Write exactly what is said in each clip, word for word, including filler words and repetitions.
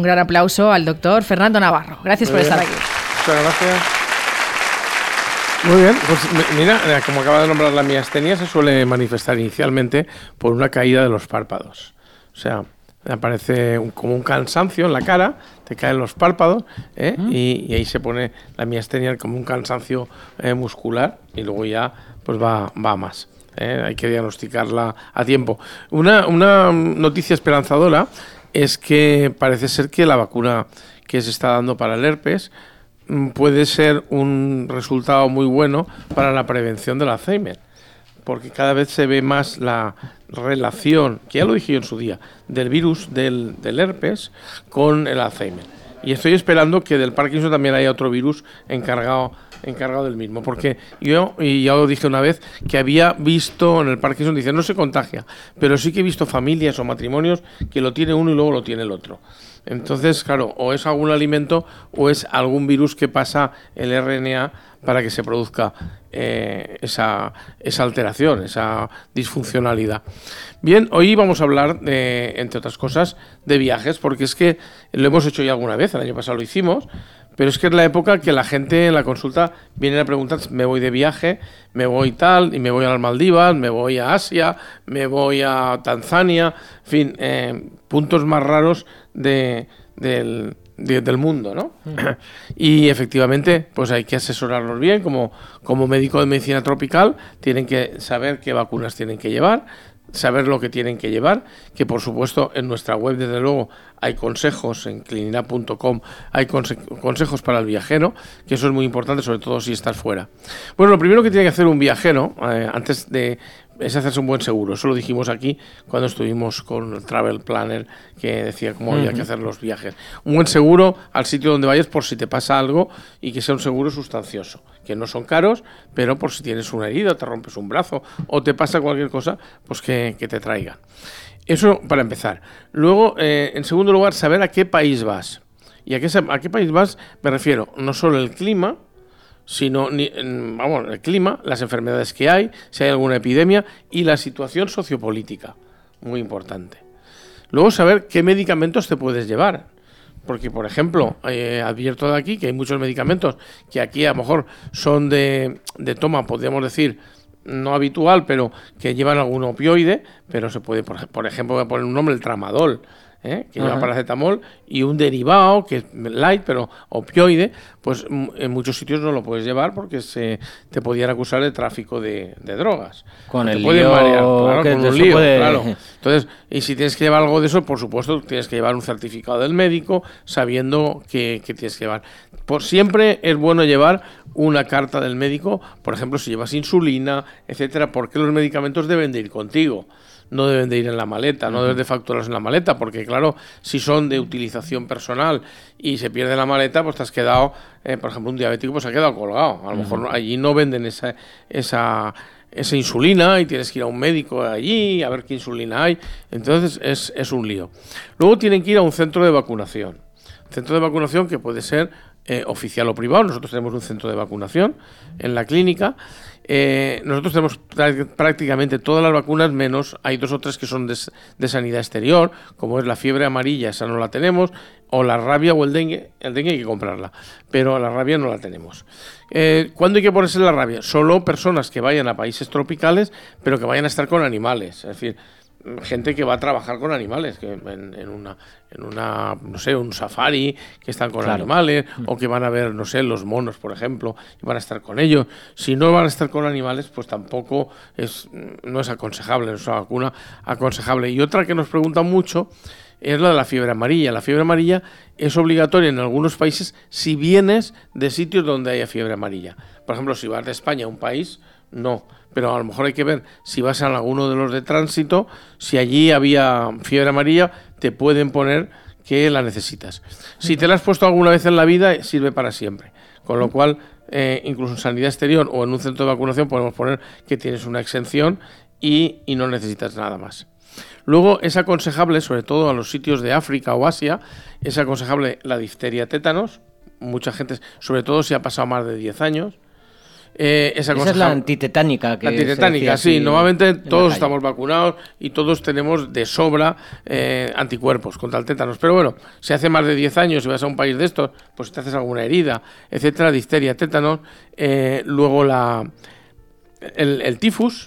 Un gran aplauso al doctor Fernando Navarro. Gracias Muy por bien. estar aquí. Muchas gracias. Muy bien, pues mira, como acaba de nombrar, la miastenia se suele manifestar inicialmente por una caída de los párpados. O sea, aparece un, como un cansancio en la cara, te caen los párpados, ¿eh? uh-huh. y, y ahí se pone la miastenia como un cansancio eh, muscular y luego ya pues va, va más. ¿eh? Hay que diagnosticarla a tiempo. Una, una noticia esperanzadora es que parece ser que la vacuna que se está dando para el herpes puede ser un resultado muy bueno para la prevención del Alzheimer, porque cada vez se ve más la relación, que ya lo dije yo en su día, del virus del, del herpes con el Alzheimer. Y estoy esperando que del Parkinson también haya otro virus encargado encargado del mismo, porque yo, y ya lo dije una vez, que había visto en el Parkinson, dice, no se contagia, pero sí que he visto familias o matrimonios que lo tiene uno y luego lo tiene el otro. Entonces, claro, o es algún alimento o es algún virus que pasa el R N A para que se produzca eh, esa, esa alteración, esa disfuncionalidad. Bien, hoy vamos a hablar, de, entre otras cosas, de viajes, porque es que lo hemos hecho ya alguna vez, el año pasado lo hicimos, pero es que es la época que la gente en la consulta viene a preguntar, me voy de viaje, me voy tal, y me voy a las Maldivas, me voy a Asia, me voy a Tanzania, en fin, eh, puntos más raros de, del, de, del mundo, ¿no? Uh-huh. Y efectivamente, pues hay que asesorarlos bien, como, como médico de medicina tropical, tienen que saber qué vacunas tienen que llevar, saber lo que tienen que llevar, que por supuesto en nuestra web desde luego hay consejos, en clinilab punto com hay conse- consejos para el viajero, que eso es muy importante, sobre todo si estás fuera. Bueno, lo primero que tiene que hacer un viajero eh, antes de es hacerse un buen seguro. Eso lo dijimos aquí cuando estuvimos con el Travel Planner, que decía cómo había uh-huh. que hacer los viajes. Un buen seguro al sitio donde vayas por si te pasa algo y que sea un seguro sustancioso, que no son caros, pero por si tienes una herida, te rompes un brazo o te pasa cualquier cosa, pues que, que te traigan. Eso para empezar. Luego, eh, en segundo lugar, saber a qué país vas. ¿Y a qué, a qué país vas? Me refiero no solo el clima, sino ni, vamos, el clima, las enfermedades que hay, si hay alguna epidemia y la situación sociopolítica, muy importante. Luego saber qué medicamentos te puedes llevar, porque por ejemplo, eh, advierto de aquí que hay muchos medicamentos que aquí a lo mejor son de, de toma, podríamos decir, no habitual, pero que llevan algún opioide, pero se puede, por, por ejemplo, voy a poner un nombre, el tramadol, ¿eh? que lleva paracetamol y un derivado que es light pero opioide, pues en muchos sitios no lo puedes llevar porque se te podían acusar de tráfico de, de drogas. Con te el pueden lío, marear, claro, que con un lío, puede... claro. Entonces, y si tienes que llevar algo de eso, por supuesto, tienes que llevar un certificado del médico sabiendo que, que tienes que llevar. Por siempre es bueno llevar una carta del médico, por ejemplo, si llevas insulina, etcétera, porque los medicamentos deben de ir contigo. No deben de ir en la maleta, no debes de facturarlos en la maleta, porque claro, si son de utilización personal y se pierde la maleta, pues te has quedado, eh, por ejemplo, un diabético pues ha quedado colgado. A lo uh-huh. mejor allí no venden esa, esa, esa insulina y tienes que ir a un médico allí a ver qué insulina hay. Entonces es, es un lío. Luego tienen que ir a un centro de vacunación. Centro de vacunación que puede ser eh, oficial o privado. Nosotros tenemos un centro de vacunación en la clínica. Eh, nosotros tenemos prácticamente todas las vacunas, menos hay dos o tres que son de, de sanidad exterior, como es la fiebre amarilla, esa no la tenemos, o la rabia o el dengue. El dengue hay que comprarla, pero la rabia no la tenemos. Eh, ¿Cuándo hay que ponerse la rabia? Solo personas que vayan a países tropicales, pero que vayan a estar con animales, es decir, gente que va a trabajar con animales, que en, en una, en una, no sé, un safari, que están con claro. animales, o que van a ver, no sé, los monos, por ejemplo, y van a estar con ellos. Si no van a estar con animales, pues tampoco es, no es aconsejable, no es una vacuna aconsejable. Y otra que nos preguntan mucho es la de la fiebre amarilla. La fiebre amarilla es obligatoria en algunos países si vienes de sitios donde haya fiebre amarilla. Por ejemplo, si vas de España a un país, no, pero a lo mejor hay que ver si vas a alguno de los de tránsito, si allí había fiebre amarilla, te pueden poner que la necesitas. Si te la has puesto alguna vez en la vida, sirve para siempre. Con lo cual, eh, incluso en sanidad exterior o en un centro de vacunación podemos poner que tienes una exención y, y no necesitas nada más. Luego es aconsejable, sobre todo a los sitios de África o Asia, es aconsejable la difteria tétanos. Mucha gente, sobre todo si ha pasado más de diez años. Eh, es Esa es la antitetánica. Que la antitetánica, sí. Normalmente todos estamos vacunados y todos tenemos de sobra eh, anticuerpos contra el tétanos. Pero bueno, si hace más de diez años y vas a un país de estos, pues te haces alguna herida, etcétera, difteria, tétanos, eh, luego la el, el tifus.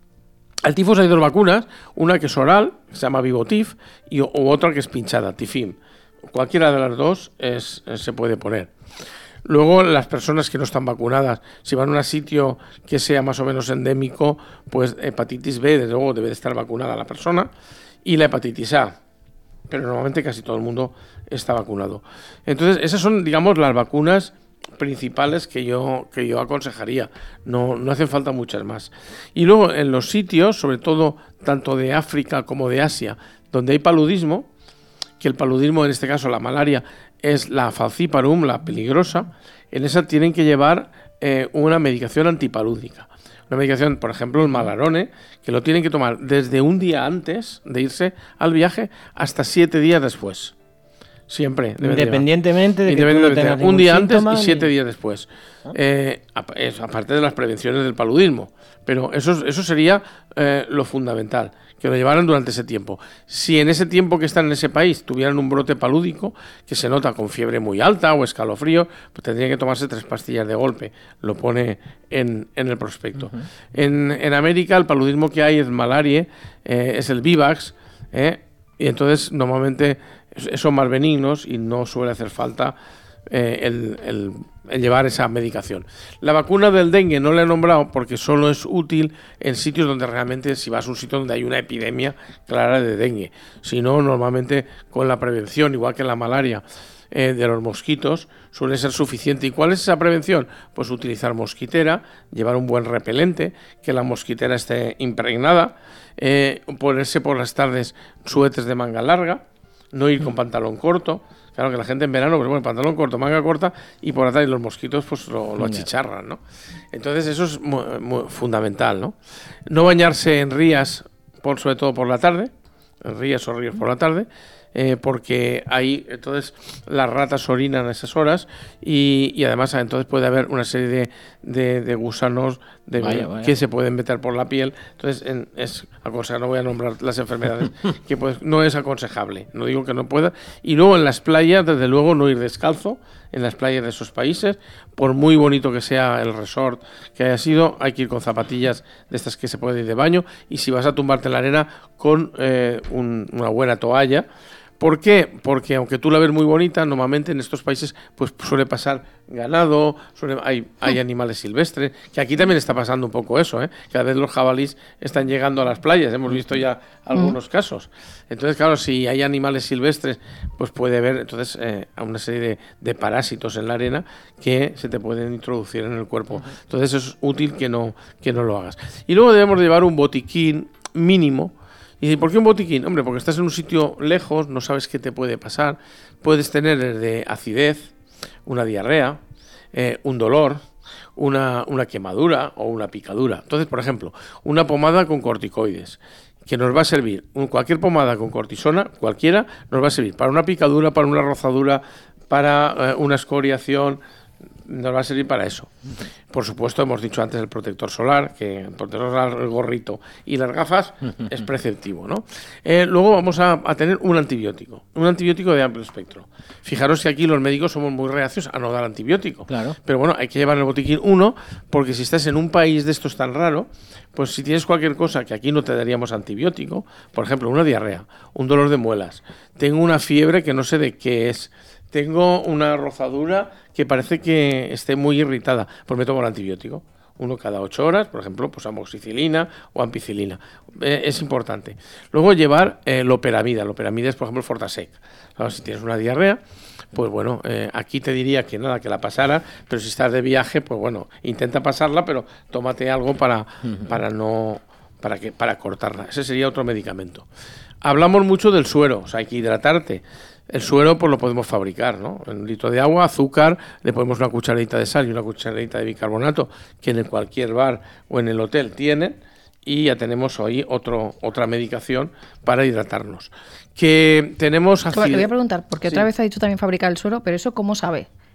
Al tifus hay dos vacunas, una que es oral, que se llama Vivotif, y o, otra que es pinchada, Tifim. Cualquiera de las dos es, se puede poner. Luego, las personas que no están vacunadas, si van a un sitio que sea más o menos endémico, pues hepatitis B, desde luego debe de estar vacunada la persona, y la hepatitis A. Pero normalmente casi todo el mundo está vacunado. Entonces, esas son, digamos, las vacunas principales que yo, que yo aconsejaría. No, no hacen falta muchas más. Y luego, en los sitios, sobre todo tanto de África como de Asia, donde hay paludismo, que el paludismo, en este caso la malaria, es la falciparum, la peligrosa, en esa tienen que llevar eh, una medicación antipalúdica. Una medicación, por ejemplo, el Malarone, que lo tienen que tomar desde un día antes de irse al viaje hasta siete días después. Siempre. Independientemente de que Independientemente, tú no tengas un día antes y ni... siete días después. ¿Ah? Eh, aparte de las prevenciones del paludismo. Pero eso, eso sería eh, lo fundamental, que lo llevaran durante ese tiempo. Si en ese tiempo que están en ese país tuvieran un brote palúdico, que se nota con fiebre muy alta o escalofrío, pues tendrían que tomarse tres pastillas de golpe. Lo pone en, en el prospecto. Uh-huh. En, en América el paludismo que hay es malaria, eh, es el Vivax, eh, y entonces normalmente son más benignos y no suele hacer falta eh, el, el, el llevar esa medicación. La vacuna del dengue no la he nombrado porque solo es útil en sitios donde realmente, si vas a un sitio donde hay una epidemia clara de dengue. Si no, normalmente con la prevención, igual que la malaria eh, de los mosquitos, suele ser suficiente. ¿Y cuál es esa prevención? Pues utilizar mosquitera, llevar un buen repelente, que la mosquitera esté impregnada, eh, ponerse por las tardes suéteres de manga larga, no ir con pantalón corto. Claro que la gente en verano, pues bueno, pantalón corto, manga corta, y por la tarde los mosquitos pues lo, lo achicharran, ¿no? Entonces eso es muy, muy fundamental, ¿no? No bañarse en rías, por, sobre todo por la tarde, en rías o ríos por la tarde, eh, porque ahí entonces las ratas orinan a esas horas y, y además entonces puede haber una serie de, de, de gusanos de, vaya, vaya. que se pueden meter por la piel. Entonces en, es aconsejable, no voy a nombrar las enfermedades que pues, no es aconsejable, no digo que no pueda. Y luego en las playas, desde luego, no ir descalzo en las playas de esos países, por muy bonito que sea el resort que haya sido, hay que ir con zapatillas de estas que se puede ir de baño, y si vas a tumbarte en la arena, con eh, un, una buena toalla. ¿Por qué? Porque aunque tú la ves muy bonita, normalmente en estos países pues suele pasar ganado, suele, hay, hay animales silvestres, que aquí también está pasando un poco eso, ¿eh? Cada vez los jabalíes están llegando a las playas, hemos visto ya algunos mm. casos. Entonces, claro, si hay animales silvestres, pues puede haber entonces eh, una serie de, de parásitos en la arena que se te pueden introducir en el cuerpo. Entonces es útil que no, que no lo hagas. Y luego debemos llevar un botiquín mínimo. ¿Y por qué un botiquín? Hombre, porque estás en un sitio lejos, no sabes qué te puede pasar. Puedes tener desde acidez, una diarrea, eh, un dolor, una, una quemadura o una picadura. Entonces, por ejemplo, una pomada con corticoides, que nos va a servir, un, cualquier pomada con cortisona, cualquiera, nos va a servir para una picadura, para una rozadura, para eh, una escoriación, nos va a servir para eso. Por supuesto, hemos dicho antes el protector solar, que el protector solar, el gorrito y las gafas es preceptivo, ¿no? Eh, luego vamos a, a tener un antibiótico, un antibiótico de amplio espectro. Fijaros que aquí los médicos somos muy reacios a no dar antibiótico. Claro. Pero bueno, hay que llevar en el botiquín uno, porque si estás en un país de estos tan raro, pues si tienes cualquier cosa que aquí no te daríamos antibiótico, por ejemplo, una diarrea, un dolor de muelas, tengo una fiebre que no sé de qué es, tengo una rozadura que parece que esté muy irritada, pues me tomo el antibiótico. Uno cada ocho horas, por ejemplo, pues amoxicilina o ampicilina. Eh, es importante. Luego llevar eh, loperamida. Loperamida es, por ejemplo, el Fortasec. Claro, si tienes una diarrea, pues bueno, eh, aquí te diría que nada, que la pasara, pero si estás de viaje, pues bueno, intenta pasarla, pero tómate algo para, uh-huh. para no, para que, para cortarla. Ese sería otro medicamento. Hablamos mucho del suero, o sea, hay que hidratarte. El suero pues lo podemos fabricar, ¿no? En un litro de agua, azúcar, le ponemos una cucharadita de sal y una cucharadita de bicarbonato, que en cualquier bar o en el hotel tienen, y ya tenemos hoy otro, otra medicación para hidratarnos. Que tenemos... Acid... Le voy a preguntar, porque sí. otra vez ha dicho también fabricar el suero, pero ¿eso cómo sabe?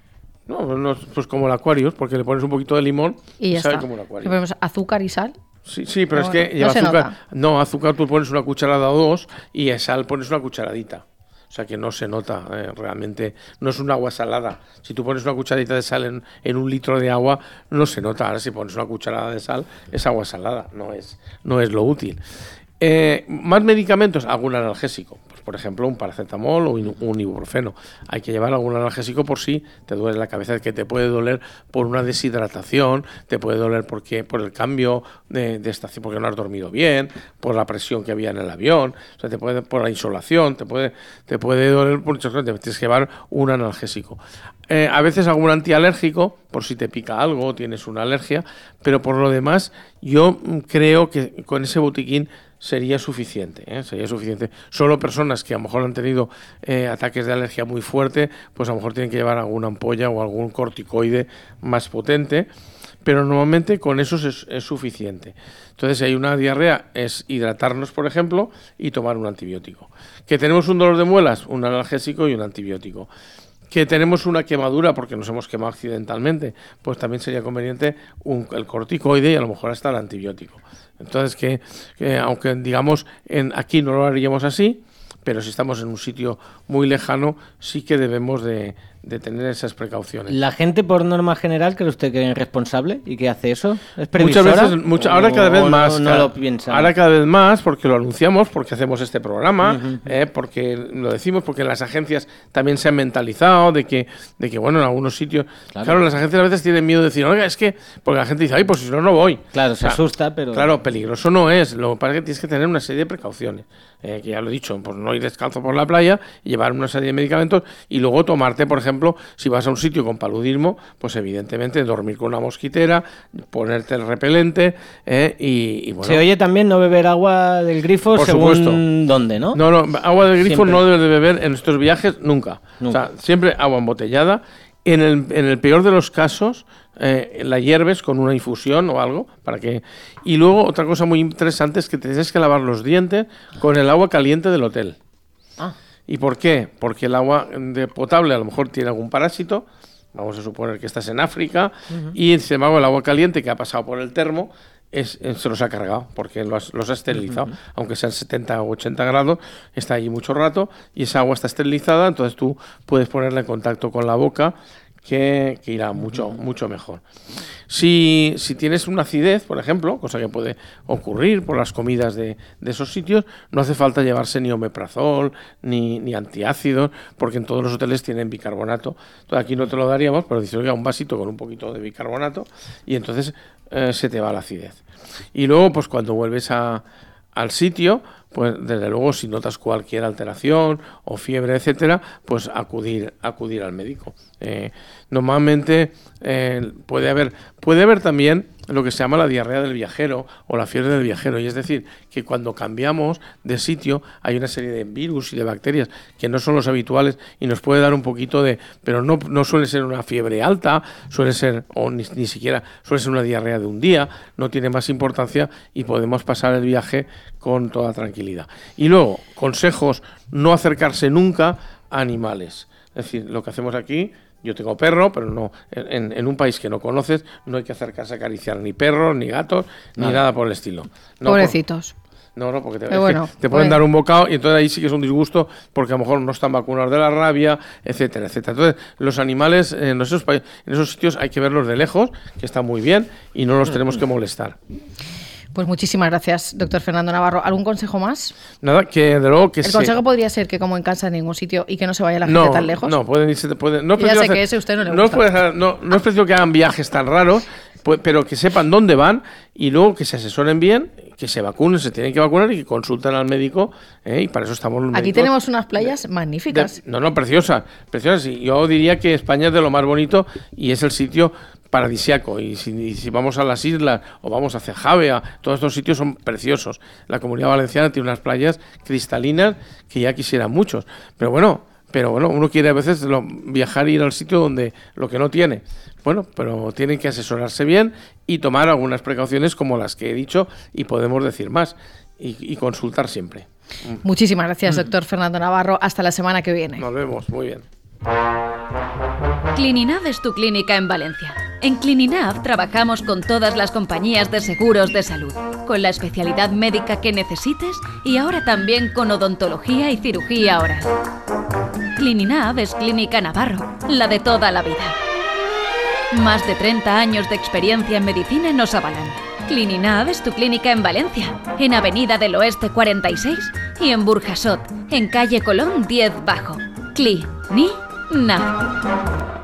No, no, pues como el Aquarius, porque le pones un poquito de limón y ya sabe está. como el Aquarius. Le ponemos azúcar y sal. Sí, sí, pero, pero es bueno, que lleva no se azúcar. nota. No, azúcar tú pones una cucharada o dos y a sal pones una cucharadita. O sea que no se nota, eh, realmente no es un agua salada. Si tú pones una cucharadita de sal en, en un litro de agua, no se nota. Ahora si pones una cucharada de sal, es agua salada, no es, no es lo útil. Eh, más medicamentos, algún analgésico. Pues, por ejemplo, un paracetamol o un ibuprofeno. Hay que llevar algún analgésico por si te duele la cabeza, que te puede doler por una deshidratación, te puede doler porque por el cambio de, de estación, porque no has dormido bien, por la presión que había en el avión, o sea, te puede por la insolación, te puede, te puede doler por muchas cosas. Tienes que llevar un analgésico. Eh, a veces algún antialérgico, por si te pica algo o tienes una alergia, pero por lo demás, yo creo que con ese botiquín sería suficiente, ¿eh? sería suficiente. Solo personas que a lo mejor han tenido eh, ataques de alergia muy fuerte, pues a lo mejor tienen que llevar alguna ampolla o algún corticoide más potente, pero normalmente con eso es, es suficiente. Entonces, si hay una diarrea, es hidratarnos, por ejemplo, y tomar un antibiótico. Que tenemos un dolor de muelas, un analgésico y un antibiótico. Que tenemos una quemadura porque nos hemos quemado accidentalmente, pues también sería conveniente un, el corticoide y a lo mejor hasta el antibiótico. Entonces, que, que aunque digamos en, aquí no lo haríamos así, pero si estamos en un sitio muy lejano, sí que debemos de, de tener esas precauciones. ¿La gente, por norma general, cree usted que es responsable y que hace eso? ¿Es previsora? Muchas veces, mucha, ahora cada vez más. No, no cada, lo piensa. Ahora cada vez más, porque lo anunciamos, porque hacemos este programa, uh-huh. eh, porque lo decimos, porque las agencias también se han mentalizado de que, de que bueno, en algunos sitios... Claro. claro, las agencias a veces tienen miedo de decir, oiga, es que... Porque la gente dice, ay, pues si no, no voy. Claro, o se sea, asusta, pero... Claro, peligroso no es. Lo que pasa es que tienes que tener una serie de precauciones. Eh, que ya lo he dicho, pues no ir descalzo por la playa y llevar una serie de medicamentos y luego tomarte, por ejemplo, si vas a un sitio con paludismo, pues evidentemente dormir con una mosquitera, ponerte el repelente eh, y, y bueno. Se oye también no beber agua del grifo por según supuesto. dónde, ¿no? No, no, agua del grifo Siempre. no debes de beber en estos viajes nunca. nunca. O sea, siempre agua embotellada. En el, en el peor de los casos, eh, la hierves con una infusión o algo para que. Y luego otra cosa muy interesante es que te tienes que lavar los dientes con el agua caliente del hotel. Ah. ¿Y por qué? Porque el agua de potable a lo mejor tiene algún parásito. Vamos a suponer que estás en África uh-huh. y sin embargo el agua caliente que ha pasado por el termo es, es, se los ha cargado porque los, los ha esterilizado. Uh-huh. Aunque sean setenta o ochenta grados, está allí mucho rato y esa agua está esterilizada, entonces tú puedes ponerla en contacto con la boca que, que irá mucho, mucho mejor. Si, si tienes una acidez, por ejemplo, cosa que puede ocurrir por las comidas de, de esos sitios, no hace falta llevarse ni omeprazol ni, ni antiácidos, porque en todos los hoteles tienen bicarbonato. Entonces aquí no te lo daríamos, pero dices, oiga, un vasito con un poquito de bicarbonato y entonces eh, se te va la acidez. Y luego, pues cuando vuelves a, al sitio, pues desde luego si notas cualquier alteración o fiebre, etcétera, pues acudir acudir al médico. Eh, normalmente eh, puede haber puede haber también lo que se llama la diarrea del viajero o la fiebre del viajero, y es decir, que cuando cambiamos de sitio hay una serie de virus y de bacterias que no son los habituales y nos puede dar un poquito de, pero no, no suele ser una fiebre alta, suele ser, o ni, ni siquiera, suele ser una diarrea de un día, no tiene más importancia y podemos pasar el viaje con toda tranquilidad. Y luego, consejos, no acercarse nunca a animales. Es decir, lo que hacemos aquí, yo tengo perro, pero no en, en un país que no conoces, no hay que acercarse a acariciar ni perros, ni gatos, ni nada, nada por el estilo. No, Pobrecitos. Por, no, no, porque te, es bueno, que te pueden bueno. dar un bocado y entonces ahí sí que es un disgusto porque a lo mejor no están vacunados de la rabia, etcétera, etcétera. Entonces, los animales en esos, en esos sitios hay que verlos de lejos, que están muy bien, y no los tenemos que molestar. Pues muchísimas gracias, doctor Fernando Navarro. ¿Algún consejo más? Nada, que de luego que El sí. consejo podría ser que como en casa en ningún sitio y que no se vaya la gente no, tan lejos. No, pueden irse, pueden, no ya sé hacer, que ese a usted no le no gusta. Puede, no, no es preciso que hagan viajes tan raros, pues, pero que sepan dónde van y luego que se asesoren bien, que se vacunen, se tienen que vacunar y que consulten al médico, ¿eh? Y para eso estamos los médicos. Aquí tenemos unas playas de, magníficas. De, no, no, preciosas, preciosas. Y yo diría que España es de lo más bonito y es el sitio paradisiaco, y si, y si vamos a las islas o vamos hacia Javea, todos estos sitios son preciosos. La Comunidad Valenciana tiene unas playas cristalinas que ya quisieran muchos, pero bueno, pero bueno, uno quiere a veces lo, viajar e ir al sitio donde lo que no tiene. Bueno, pero tienen que asesorarse bien y tomar algunas precauciones como las que he dicho y podemos decir más y, y consultar siempre. Muchísimas gracias, doctor Fernando Navarro. Hasta la semana que viene. Nos vemos, muy bien. Clininav es tu clínica en Valencia. En Clininav trabajamos con todas las compañías de seguros de salud, con la especialidad médica que necesites y ahora también con odontología y cirugía oral. Clininav es Clínica Navarro, la de toda la vida. Más de treinta años de experiencia en medicina nos avalan. Clininav es tu clínica en Valencia, en Avenida del Oeste cuarenta y seis y en Burjasot, en calle Colón diez Bajo. Cli-Ni-Nav.